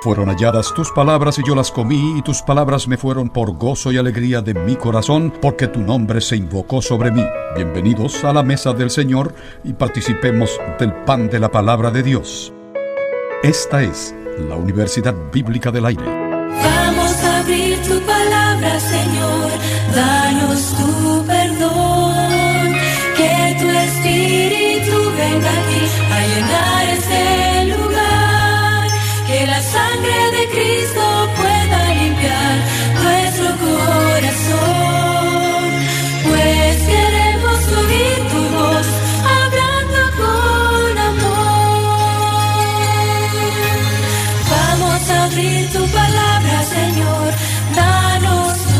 Fueron halladas tus palabras y yo las comí, y tus palabras me fueron por gozo y alegría de mi corazón, porque tu nombre se invocó sobre mí. Bienvenidos a la mesa del Señor y participemos del pan de la palabra de Dios. Esta es la Universidad Bíblica del Aire. Vamos a abrir tu palabra, Señor, danos tu perdón, que tu Espíritu venga aquí a llenar este lugar, que la sangre de Cristo pueda limpiar nuestro corazón, pues queremos oír tu voz hablando con amor. Vamos a abrir tu palabra, Señor, danos tu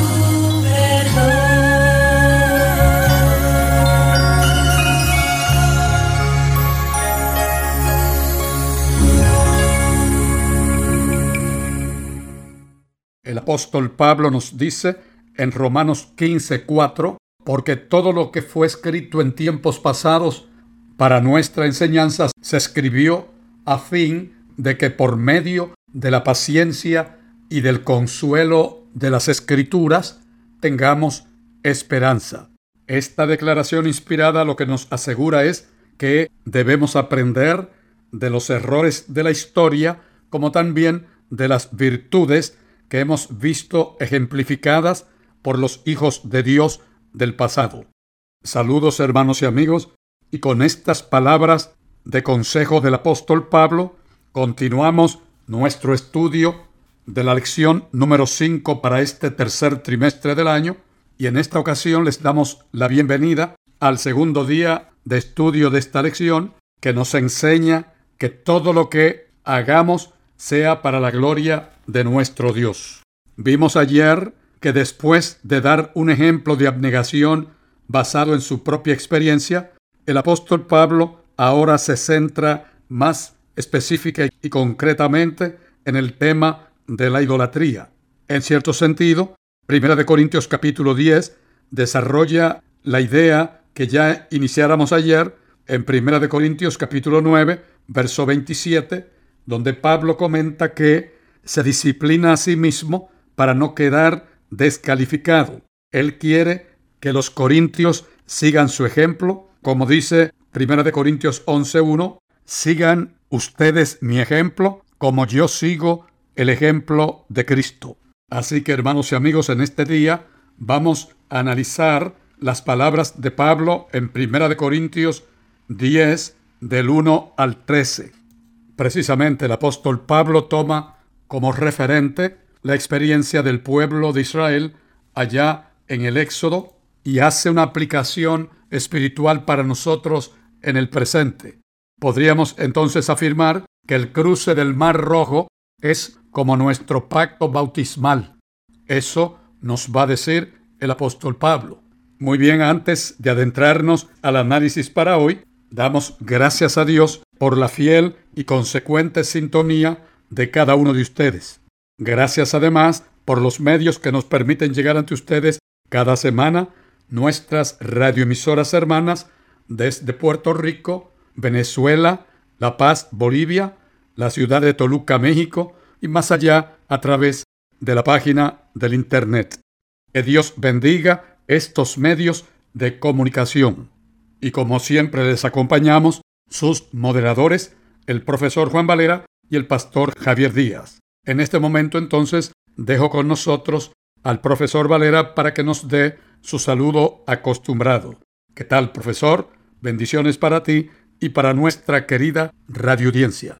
El apóstol Pablo nos dice en Romanos 15:4, porque todo lo que fue escrito en tiempos pasados para nuestra enseñanza se escribió a fin de que por medio de la paciencia y del consuelo de las Escrituras tengamos esperanza. Esta declaración inspirada lo que nos asegura es que debemos aprender de los errores de la historia, como también de las virtudes que hemos visto ejemplificadas por los hijos de Dios del pasado. Saludos, hermanos y amigos, y con estas palabras de consejo del apóstol Pablo, continuamos nuestro estudio de la lección número 5 para este tercer trimestre del año, y en esta ocasión les damos la bienvenida al segundo día de estudio de esta lección, que nos enseña que todo lo que hagamos sea para la gloria de nuestro Dios. Vimos ayer que después de dar un ejemplo de abnegación basado en su propia experiencia, el apóstol Pablo ahora se centra más específica y concretamente en el tema de la idolatría. En cierto sentido, 1 Corintios capítulo 10 desarrolla la idea que ya iniciáramos ayer en 1 Corintios capítulo 9, verso 27, donde Pablo comenta que se disciplina a sí mismo para no quedar descalificado. Él quiere que los corintios sigan su ejemplo, como dice 1 Corintios 11:1, sigan ustedes mi ejemplo, como yo sigo el ejemplo de Cristo. Así que, hermanos y amigos, en este día vamos a analizar las palabras de Pablo en 1 Corintios 10, del 1 al 13. Precisamente el apóstol Pablo toma como referente la experiencia del pueblo de Israel allá en el Éxodo y hace una aplicación espiritual para nosotros en el presente. Podríamos entonces afirmar que el cruce del Mar Rojo es como nuestro pacto bautismal. Eso nos va a decir el apóstol Pablo. Muy bien, antes de adentrarnos al análisis para hoy, damos gracias a Dios por la fiel y consecuente sintonía de cada uno de ustedes. Gracias además por los medios que nos permiten llegar ante ustedes cada semana, nuestras radioemisoras hermanas desde Puerto Rico, Venezuela, La Paz, Bolivia, la ciudad de Toluca, México, y más allá a través de la página del Internet. Que Dios bendiga estos medios de comunicación. Y como siempre les acompañamos sus moderadores, el profesor Juan Valera y el pastor Javier Díaz. En este momento entonces dejo con nosotros al profesor Valera para que nos dé su saludo acostumbrado. ¿Qué tal, profesor? Bendiciones para ti y para nuestra querida radioaudiencia.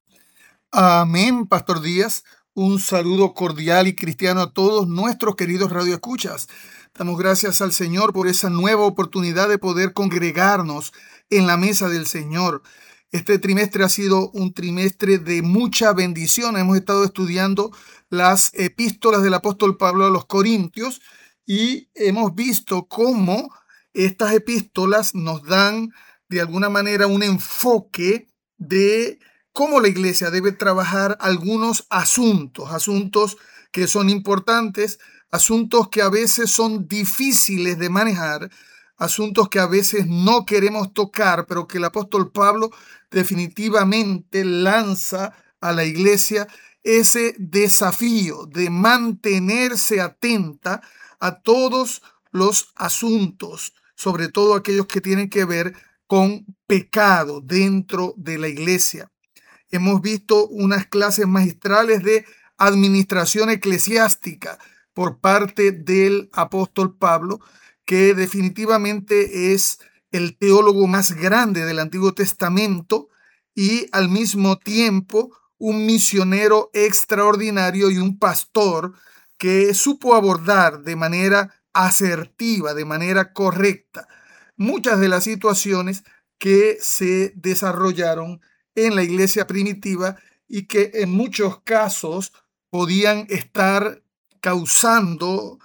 Amén, Pastor Díaz. Un saludo cordial y cristiano a todos nuestros queridos radioescuchas. Damos gracias al Señor por esa nueva oportunidad de poder congregarnos en la mesa del Señor. Este trimestre ha sido un trimestre de mucha bendición. Hemos estado estudiando las epístolas del apóstol Pablo a los Corintios y hemos visto cómo estas epístolas nos dan de alguna manera un enfoque de cómo la iglesia debe trabajar algunos asuntos que son importantes, asuntos que a veces son difíciles de manejar, asuntos que a veces no queremos tocar, pero que el apóstol Pablo definitivamente lanza a la iglesia ese desafío de mantenerse atenta a todos los asuntos, sobre todo aquellos que tienen que ver con pecado dentro de la iglesia. Hemos visto unas clases magistrales de administración eclesiástica por parte del apóstol Pablo, que definitivamente es el teólogo más grande del Antiguo Testamento y al mismo tiempo un misionero extraordinario y un pastor que supo abordar de manera asertiva, de manera correcta, muchas de las situaciones que se desarrollaron en la iglesia primitiva y que en muchos casos podían estar causando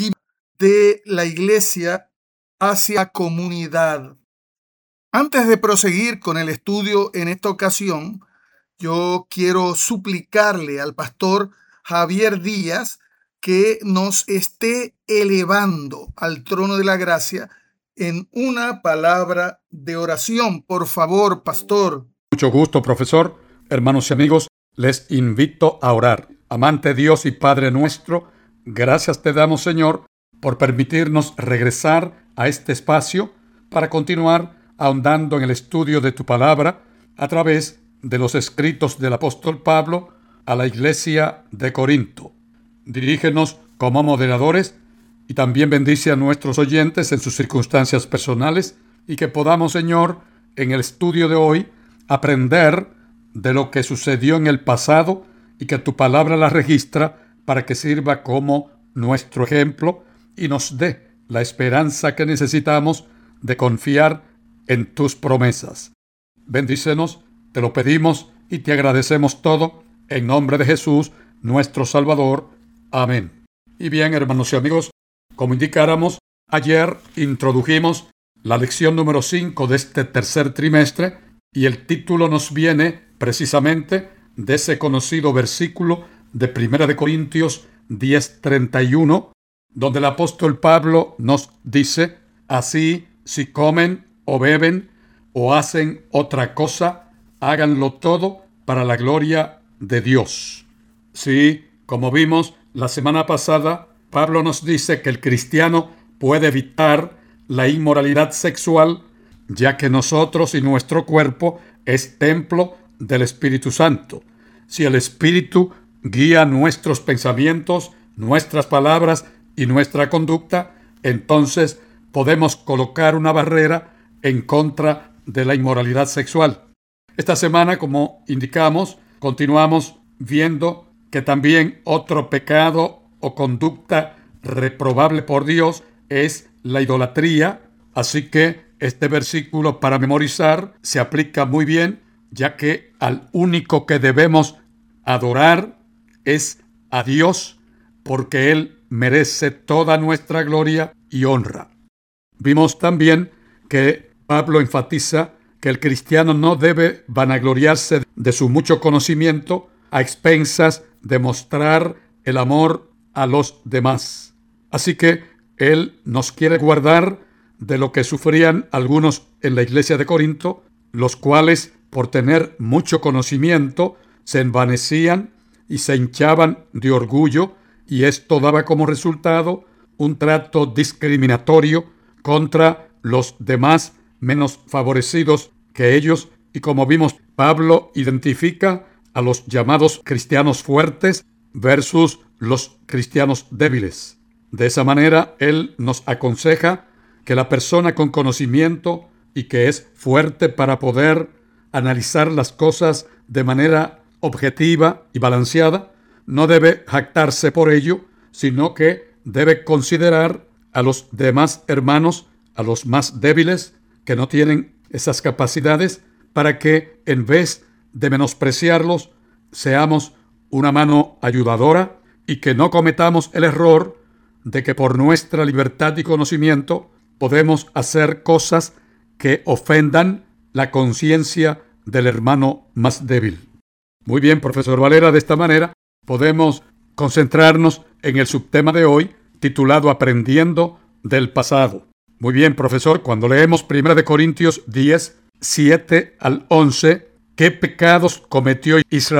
de la iglesia hacia la comunidad. Antes de proseguir con el estudio en esta ocasión, yo quiero suplicarle al pastor Javier Díaz que nos esté elevando al trono de la gracia en una palabra de oración. Por favor, pastor. Mucho gusto, profesor. Hermanos y amigos, les invito a orar. Amante Dios y Padre nuestro, gracias te damos, Señor, por permitirnos regresar a este espacio para continuar ahondando en el estudio de tu palabra a través de los escritos del apóstol Pablo a la iglesia de Corinto. Dirígenos como moderadores y también bendice a nuestros oyentes en sus circunstancias personales y que podamos, Señor, en el estudio de hoy aprender de lo que sucedió en el pasado y que tu palabra la registra para que sirva como nuestro ejemplo y nos dé la esperanza que necesitamos de confiar en tus promesas. Bendícenos, te lo pedimos y te agradecemos todo en nombre de Jesús, nuestro Salvador. Amén. Y bien, hermanos y amigos, como indicáramos, ayer introdujimos la lección número 5 de este tercer trimestre y el título nos viene precisamente de ese conocido versículo de 1 Corintios 10:31, donde el apóstol Pablo nos dice: así, si comen o beben o hacen otra cosa, háganlo todo para la gloria de Dios. Sí, como vimos la semana pasada, Pablo nos dice que el cristiano puede evitar la inmoralidad sexual, ya que nosotros y nuestro cuerpo es templo del Espíritu Santo. Si el Espíritu guía nuestros pensamientos, nuestras palabras y nuestra conducta, entonces podemos colocar una barrera en contra de la inmoralidad sexual. Esta semana, como indicamos, continuamos viendo que también otro pecado o conducta reprobable por Dios es la idolatría, así que este versículo para memorizar se aplica muy bien, ya que al único que debemos adorar es a Dios, porque Él merece toda nuestra gloria y honra. Vimos también que Pablo enfatiza que el cristiano no debe vanagloriarse de su mucho conocimiento a expensas de mostrar el amor a los demás. Así que él nos quiere guardar de lo que sufrían algunos en la iglesia de Corinto, los cuales, por tener mucho conocimiento, se envanecían y se hinchaban de orgullo, y esto daba como resultado un trato discriminatorio contra los demás menos favorecidos que ellos, y como vimos, Pablo identifica a los llamados cristianos fuertes versus los cristianos débiles. De esa manera, él nos aconseja que la persona con conocimiento y que es fuerte para poder analizar las cosas de manera objetiva y balanceada, no debe jactarse por ello, sino que debe considerar a los demás hermanos, a los más débiles, que no tienen esas capacidades, para que en vez de menospreciarlos, seamos una mano ayudadora y que no cometamos el error de que por nuestra libertad y conocimiento podemos hacer cosas que ofendan la conciencia del hermano más débil. Muy bien, profesor Valera, de esta manera podemos concentrarnos en el subtema de hoy, titulado Aprendiendo del pasado. Muy bien, profesor, cuando leemos 1 Corintios 10, 7 al 11, ¿qué pecados cometió Israel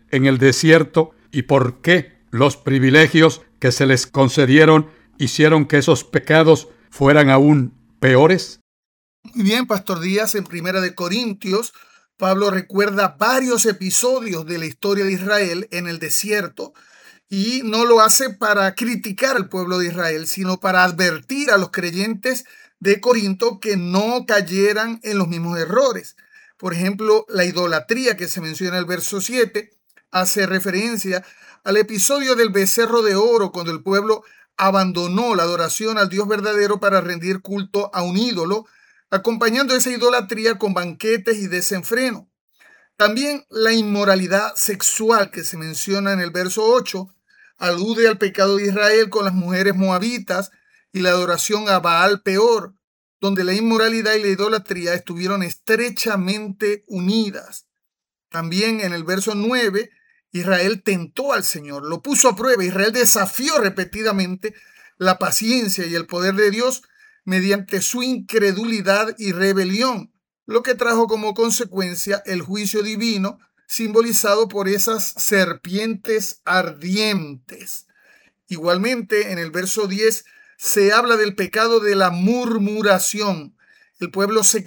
en el desierto y por qué los privilegios que se les concedieron hicieron que esos pecados fueran aún peores? Muy bien, Pastor Díaz, en Primera de Corintios, Pablo recuerda varios episodios de la historia de Israel en el desierto y no lo hace para criticar al pueblo de Israel, sino para advertir a los creyentes de Corinto que no cayeran en los mismos errores. Por ejemplo, la idolatría que se menciona en el verso 7 hace referencia al episodio del becerro de oro, cuando el pueblo abandonó la adoración al Dios verdadero para rendir culto a un ídolo, acompañando esa idolatría con banquetes y desenfreno. También la inmoralidad sexual que se menciona en el verso 8 alude al pecado de Israel con las mujeres moabitas y la adoración a Baal Peor, donde la inmoralidad y la idolatría estuvieron estrechamente unidas. También en el verso 9, Israel tentó al Señor, lo puso a prueba. Israel desafió repetidamente la paciencia y el poder de Dios mediante su incredulidad y rebelión, lo que trajo como consecuencia el juicio divino, simbolizado por esas serpientes ardientes. Igualmente, en el verso 10 se habla del pecado de la murmuración. El pueblo se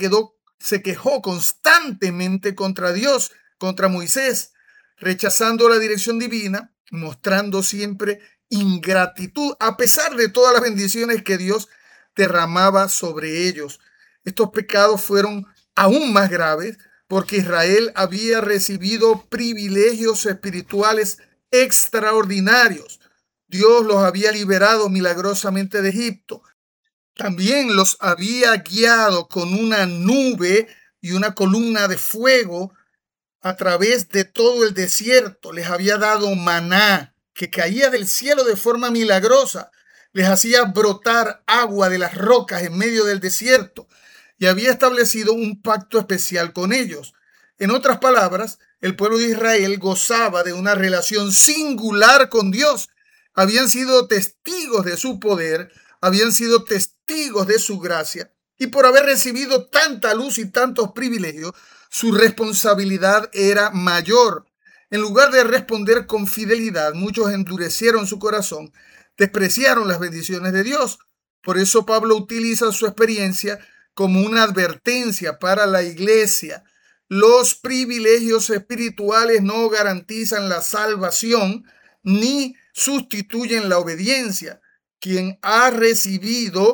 quejó constantemente contra Dios, contra Moisés, rechazando la dirección divina, mostrando siempre ingratitud, a pesar de todas las bendiciones que Dios derramaba sobre ellos. Estos pecados fueron aún más graves porque Israel había recibido privilegios espirituales extraordinarios. Dios los había liberado milagrosamente de Egipto. También los había guiado con una nube y una columna de fuego a través de todo el desierto. Les había dado maná que caía del cielo de forma milagrosa. Les hacía brotar agua de las rocas en medio del desierto y había establecido un pacto especial con ellos. En otras palabras, el pueblo de Israel gozaba de una relación singular con Dios. Habían sido testigos de su poder, habían sido testigos de su gracia, y por haber recibido tanta luz y tantos privilegios, su responsabilidad era mayor. En lugar de responder con fidelidad, muchos endurecieron su corazón, despreciaron las bendiciones de Dios. Por eso Pablo utiliza su experiencia como una advertencia para la iglesia. Los privilegios espirituales no garantizan la salvación ni sustituyen la obediencia. Quien ha recibido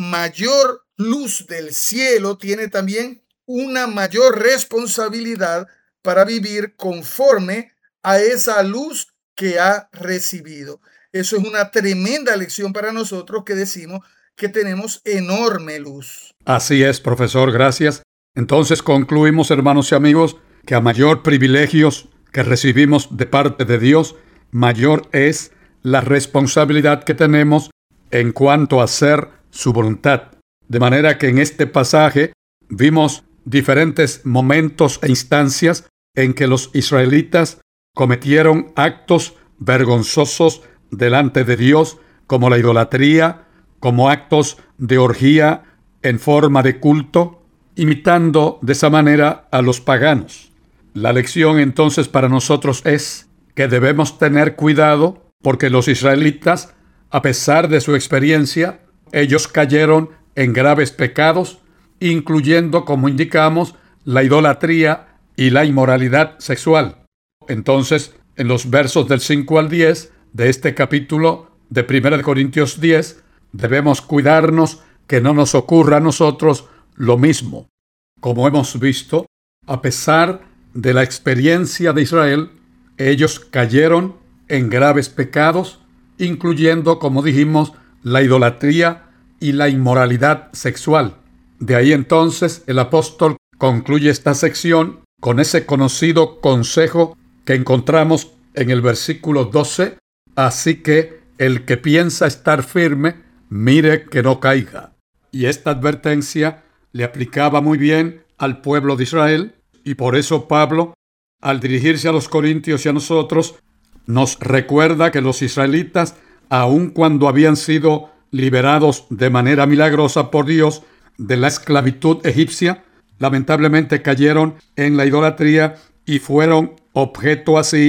mayor luz del cielo tiene también una mayor responsabilidad para vivir conforme a esa luz que ha recibido. Eso es una tremenda lección para nosotros que decimos que tenemos enorme luz. Así es, profesor, gracias. Entonces concluimos, hermanos y amigos, que a mayor privilegios que recibimos de parte de Dios, mayor es la responsabilidad que tenemos en cuanto a hacer su voluntad. De manera que en este pasaje vimos diferentes momentos e instancias en que los israelitas cometieron actos vergonzosos delante de Dios, como la idolatría, como actos de orgía en forma de culto, imitando de esa manera a los paganos. La lección entonces para nosotros es que debemos tener cuidado porque los israelitas, a pesar de su experiencia, ellos cayeron en graves pecados, incluyendo, como indicamos, la idolatría y la inmoralidad sexual. Entonces, en los versos del 5 al 10 de este capítulo de 1 Corintios 10, debemos cuidarnos que no nos ocurra a nosotros lo mismo. Como hemos visto, a pesar de la experiencia de Israel, ellos cayeron en graves pecados, incluyendo, como dijimos, la idolatría y la inmoralidad sexual. De ahí entonces el apóstol concluye esta sección con ese conocido consejo que encontramos en el versículo 12, así que el que piensa estar firme, mire que no caiga. Y esta advertencia le aplicaba muy bien al pueblo de Israel, y por eso Pablo, al dirigirse a los corintios y a nosotros, nos recuerda que los israelitas, aun cuando habían sido liberados de manera milagrosa por Dios de la esclavitud egipcia, lamentablemente cayeron en la idolatría y fueron objeto así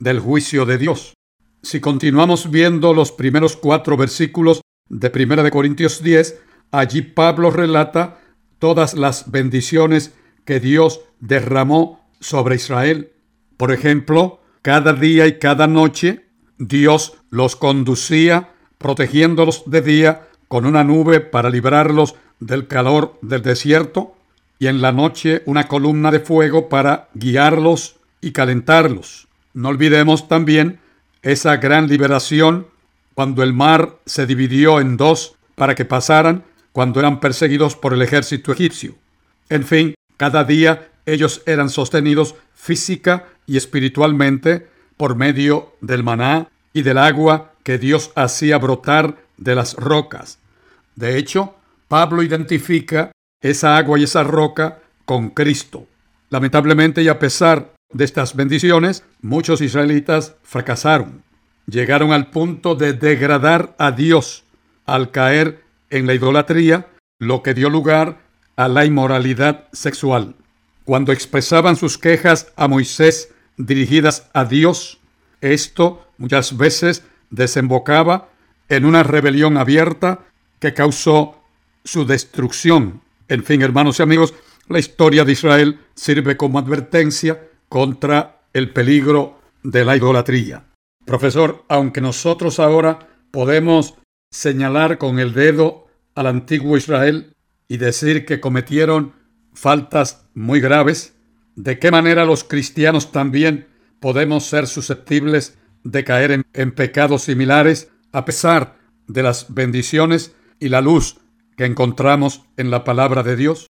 del juicio de Dios. Si continuamos viendo los primeros 4 versículos de 1 de Corintios 10, allí Pablo relata todas las bendiciones que Dios derramó sobre Israel. Por ejemplo, cada día y cada noche Dios los conducía, protegiéndolos de día con una nube para librarlos del calor del desierto, y en la noche una columna de fuego para guiarlos y calentarlos. No olvidemos también esa gran liberación cuando el mar se dividió en 2 para que pasaran cuando eran perseguidos por el ejército egipcio. En fin, cada día ellos eran sostenidos física y espiritualmente por medio del maná y del agua que Dios hacía brotar de las rocas. De hecho, Pablo identifica esa agua y esa roca con Cristo. Lamentablemente, y a pesar de estas bendiciones, muchos israelitas fracasaron. Llegaron al punto de degradar a Dios al caer en la idolatría, lo que dio lugar a la inmoralidad sexual. Cuando expresaban sus quejas a Moisés dirigidas a Dios, esto muchas veces desembocaba en una rebelión abierta que causó su destrucción. En fin, hermanos y amigos, la historia de Israel sirve como advertencia contra el peligro de la idolatría. Profesor, aunque nosotros ahora podemos señalar con el dedo al antiguo Israel y decir que cometieron faltas muy graves, ¿de qué manera los cristianos también podemos ser susceptibles de caer en pecados similares a pesar de las bendiciones y la luz que encontramos en la palabra de Dios?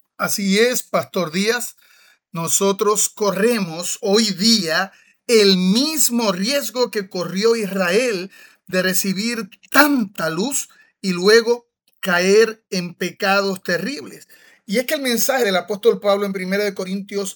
Así es, Pastor Díaz. Nosotros corremos hoy día el mismo riesgo que corrió Israel de recibir tanta luz y luego caer en pecados terribles. Y es que el mensaje del apóstol Pablo en 1 de Corintios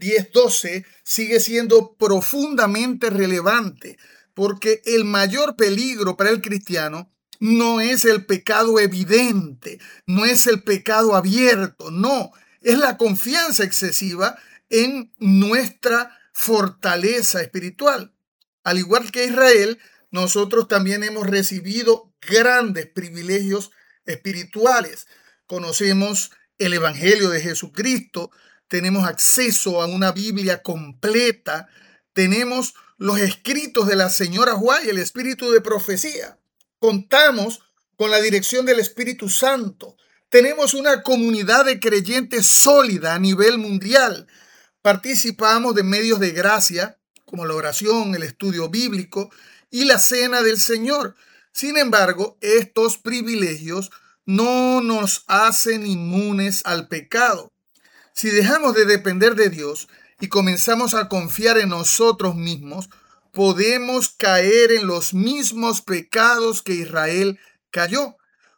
10:12 sigue siendo profundamente relevante, porque el mayor peligro para el cristiano no es el pecado evidente, no es el pecado abierto, no, es la confianza excesiva en nuestra fortaleza espiritual. Al igual que Israel, nosotros también hemos recibido grandes privilegios espirituales. Conocemos el Evangelio de Jesucristo, tenemos acceso a una Biblia completa, tenemos los escritos de la señora White, el espíritu de profecía. Contamos con la dirección del Espíritu Santo. Tenemos una comunidad de creyentes sólida a nivel mundial. Participamos de medios de gracia, como la oración, el estudio bíblico y la cena del Señor. Sin embargo, estos privilegios no nos hacen inmunes al pecado. Si dejamos de depender de Dios y comenzamos a confiar en nosotros mismos, podemos caer en los mismos pecados que Israel cayó.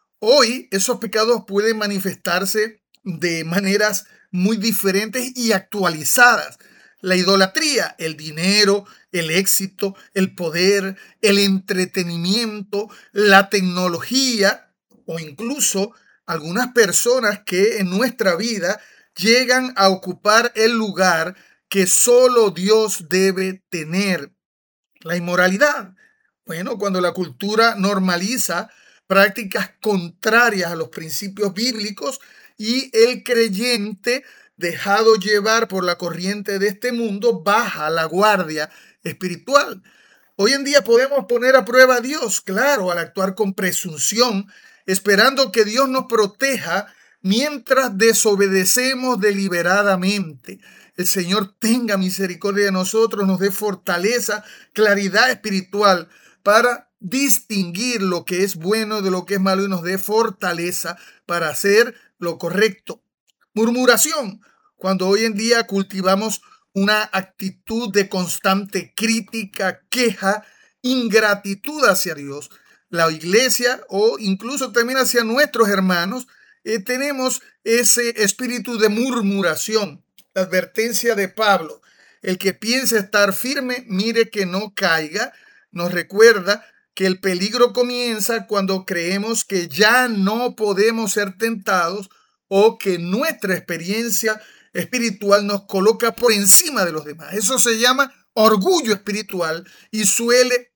Hoy esos pecados pueden manifestarse de maneras muy diferentes y actualizadas. La idolatría, el dinero, el éxito, el poder, el entretenimiento, la tecnología o incluso algunas personas que en nuestra vida llegan a ocupar el lugar que solo Dios debe tener. La inmoralidad. Bueno, cuando la cultura normaliza prácticas contrarias a los principios bíblicos y el creyente, dejado llevar por la corriente de este mundo, baja la guardia espiritual. Hoy en día podemos poner a prueba a Dios, claro, al actuar con presunción, esperando que Dios nos proteja mientras desobedecemos deliberadamente. El Señor tenga misericordia de nosotros, nos dé fortaleza, claridad espiritual para distinguir lo que es bueno de lo que es malo y nos dé fortaleza para hacer lo correcto. Murmuración, cuando hoy en día cultivamos una actitud de constante crítica, queja, ingratitud hacia Dios, la iglesia o incluso también hacia nuestros hermanos, tenemos ese espíritu de murmuración. La advertencia de Pablo, el que piense estar firme, mire que no caiga, nos recuerda que el peligro comienza cuando creemos que ya no podemos ser tentados o que nuestra experiencia espiritual nos coloca por encima de los demás. Eso se llama orgullo espiritual y suele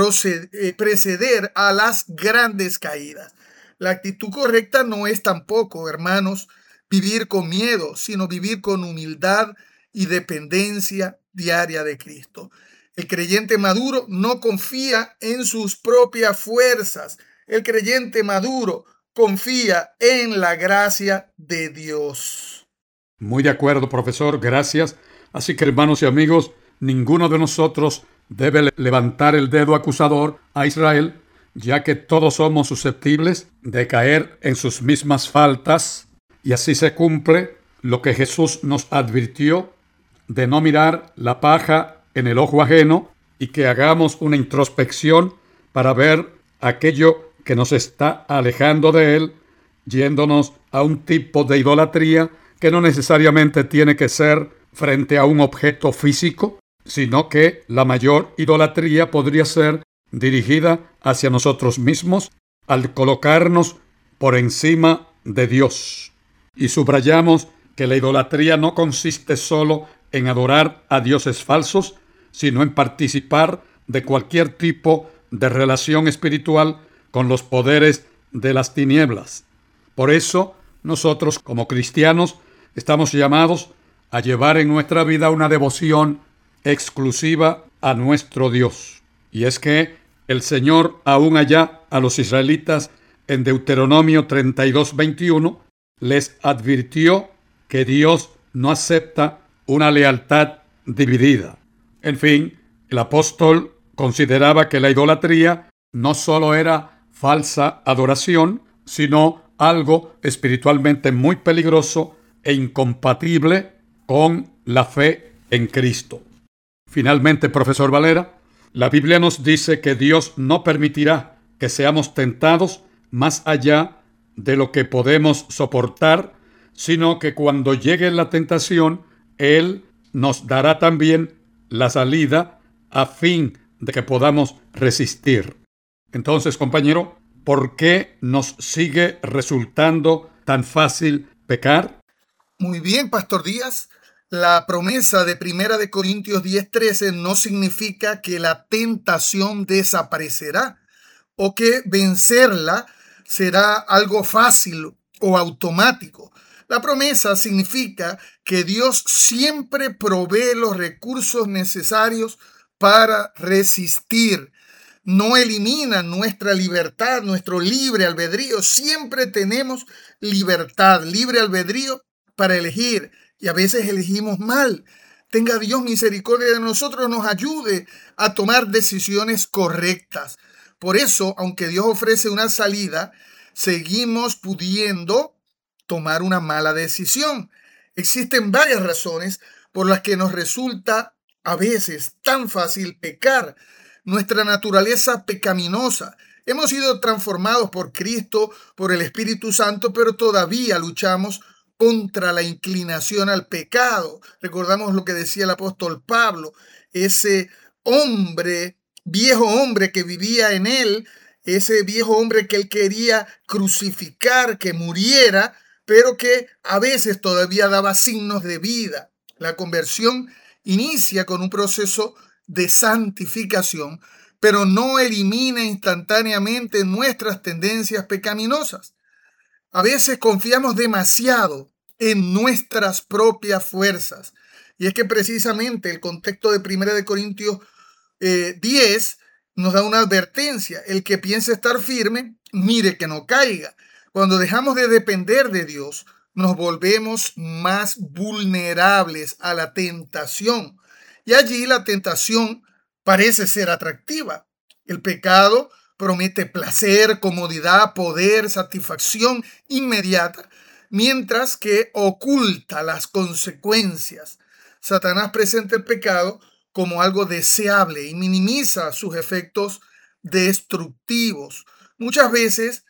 preceder a las grandes caídas. La actitud correcta no es tampoco, hermanos, vivir con miedo, sino vivir con humildad y dependencia diaria de Cristo. El creyente maduro no confía en sus propias fuerzas. El creyente maduro confía en la gracia de Dios. Muy de acuerdo, profesor, gracias. Así que, hermanos y amigos, ninguno de nosotros debe levantar el dedo acusador a Israel, ya que todos somos susceptibles de caer en sus mismas faltas, y así se cumple lo que Jesús nos advirtió de no mirar la paja en el ojo ajeno y que hagamos una introspección para ver aquello que nos está alejando de Él, yéndonos a un tipo de idolatría que no necesariamente tiene que ser frente a un objeto físico, sino que la mayor idolatría podría ser dirigida hacia nosotros mismos al colocarnos por encima de Dios. Y subrayamos que la idolatría no consiste solo en adorar a dioses falsos, sino en participar de cualquier tipo de relación espiritual con los poderes de las tinieblas. Por eso, nosotros como cristianos estamos llamados a llevar en nuestra vida una devoción exclusiva a nuestro Dios. Y es que el Señor, aún allá a los israelitas en Deuteronomio 32:21, les advirtió que Dios no acepta una lealtad dividida. En fin, el apóstol consideraba que la idolatría no solo era falsa adoración, sino algo espiritualmente muy peligroso e incompatible con la fe en Cristo. Finalmente, profesor Valera, la Biblia nos dice que Dios no permitirá que seamos tentados más allá de lo que podemos soportar, sino que cuando llegue la tentación, Él nos dará también la salida a fin de que podamos resistir. Entonces, compañero, ¿por qué nos sigue resultando tan fácil pecar? Muy bien, Pastor Díaz. La promesa de 1 de Corintios 10:13 no significa que la tentación desaparecerá o que vencerla será algo fácil o automático. La promesa significa que Dios siempre provee los recursos necesarios para resistir. No elimina nuestra libertad, nuestro libre albedrío. Siempre tenemos libertad, libre albedrío para elegir, y a veces elegimos mal. Tenga Dios misericordia de nosotros, nos ayude a tomar decisiones correctas. Por eso, aunque Dios ofrece una salida, seguimos pudiendo tomar una mala decisión. Existen varias razones por las que nos resulta a veces tan fácil pecar. Nuestra naturaleza pecaminosa. Hemos sido transformados por Cristo, por el Espíritu Santo, pero todavía luchamos contra la inclinación al pecado. Recordamos lo que decía el apóstol Pablo, ese hombre, viejo hombre que vivía en él, ese viejo hombre que él quería crucificar, que muriera, pero que a veces todavía daba signos de vida. La conversión inicia con un proceso de santificación, pero no elimina instantáneamente nuestras tendencias pecaminosas. A veces confiamos demasiado en nuestras propias fuerzas. Y es que precisamente el contexto de 1 de Corintios 10 nos da una advertencia. El que piense estar firme, mire que no caiga. Cuando dejamos de depender de Dios, nos volvemos más vulnerables a la tentación. Y allí la tentación parece ser atractiva. El pecado promete placer, comodidad, poder, satisfacción inmediata, mientras que oculta las consecuencias. Satanás presenta el pecado como algo deseable y minimiza sus efectos destructivos. Muchas veces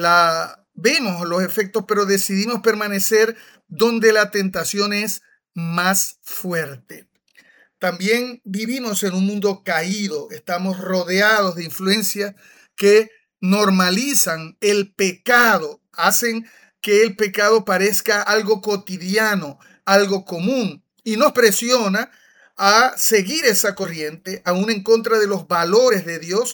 vemos los efectos, pero decidimos permanecer donde la tentación es más fuerte. También vivimos en un mundo caído, estamos rodeados de influencias que normalizan el pecado, hacen que el pecado parezca algo cotidiano, algo común, y nos presiona a seguir esa corriente, aún en contra de los valores de Dios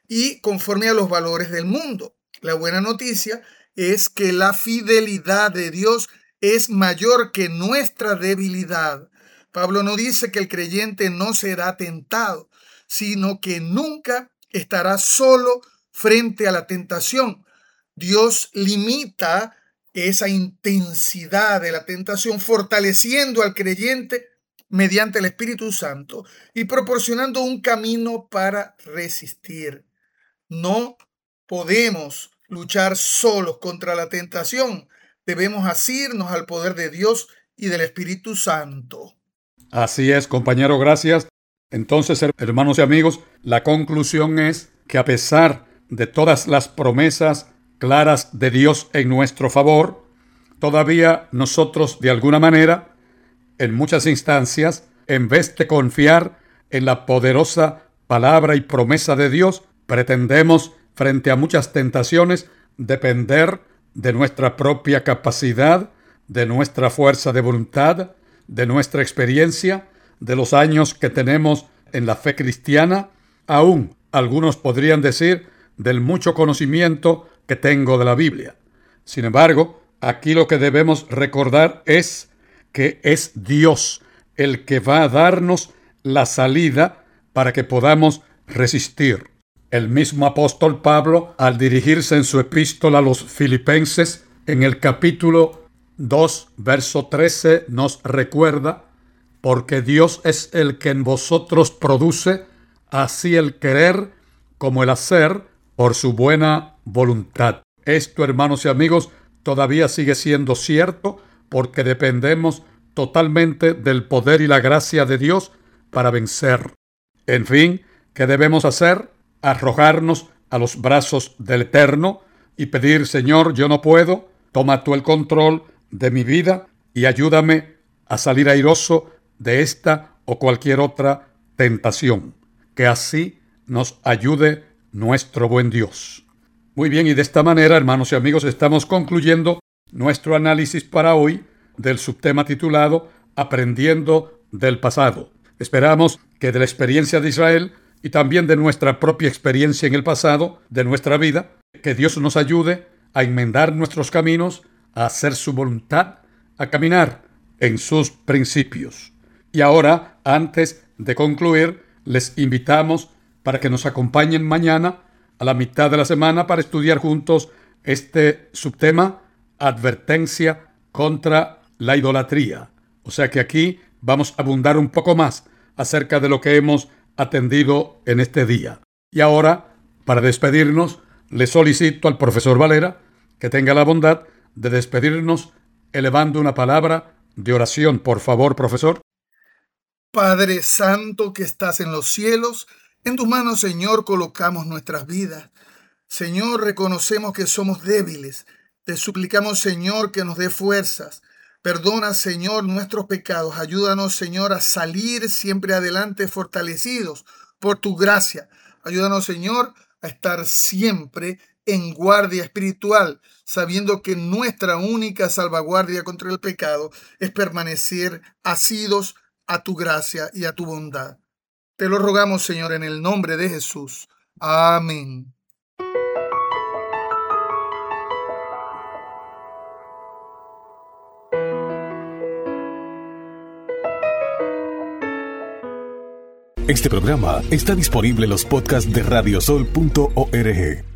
y conforme a los valores del mundo. La buena noticia es que la fidelidad de Dios es mayor que nuestra debilidad. Pablo no dice que el creyente no será tentado, sino que nunca estará solo frente a la tentación. Dios limita esa intensidad de la tentación, fortaleciendo al creyente mediante el Espíritu Santo y proporcionando un camino para resistir. No podemos luchar solos contra la tentación. Debemos asirnos al poder de Dios y del Espíritu Santo. Así es, compañero, gracias. Entonces, hermanos y amigos, la conclusión es que a pesar de todas las promesas claras de Dios en nuestro favor, todavía nosotros, de alguna manera, en muchas instancias, en vez de confiar en la poderosa palabra y promesa de Dios, pretendemos, frente a muchas tentaciones, depender de nuestra propia capacidad, de nuestra fuerza de voluntad, de nuestra experiencia, de los años que tenemos en la fe cristiana, aún algunos podrían decir del mucho conocimiento que tengo de la Biblia. Sin embargo, aquí lo que debemos recordar es que es Dios el que va a darnos la salida para que podamos resistir. El mismo apóstol Pablo, al dirigirse en su epístola a los Filipenses, en el capítulo 2, verso 13, nos recuerda: porque Dios es el que en vosotros produce así el querer como el hacer por su buena voluntad. Esto, hermanos y amigos, todavía sigue siendo cierto porque dependemos totalmente del poder y la gracia de Dios para vencer. En fin, ¿qué debemos hacer? Arrojarnos a los brazos del Eterno y pedir: Señor, yo no puedo, toma tú el control de mi vida y ayúdame a salir airoso de esta o cualquier otra tentación. Que así nos ayude nuestro buen Dios. Muy bien, y de esta manera, hermanos y amigos, estamos concluyendo nuestro análisis para hoy del subtema titulado Aprendiendo del pasado. Esperamos que de la experiencia de Israel y también de nuestra propia experiencia en el pasado, de nuestra vida, que Dios nos ayude a enmendar nuestros caminos, a hacer su voluntad, a caminar en sus principios. Y ahora, antes de concluir, les invitamos para que nos acompañen mañana a la mitad de la semana para estudiar juntos este subtema, advertencia contra la idolatría. O sea que aquí vamos a abundar un poco más acerca de lo que hemos atendido en este día. Y ahora, para despedirnos, le solicito al profesor Valera que tenga la bondad de despedirnos elevando una palabra de oración. Por favor, profesor. Padre Santo que estás en los cielos, en tus manos, Señor, colocamos nuestras vidas. Señor, reconocemos que somos débiles. Te suplicamos, Señor, que nos dé fuerzas. Perdona, Señor, nuestros pecados. Ayúdanos, Señor, a salir siempre adelante fortalecidos por tu gracia. Ayúdanos, Señor, a estar siempre en guardia espiritual, sabiendo que nuestra única salvaguardia contra el pecado es permanecer asidos a tu gracia y a tu bondad. Te lo rogamos, Señor, en el nombre de Jesús. Amén. Este programa está disponible en los podcasts de radiosol.org.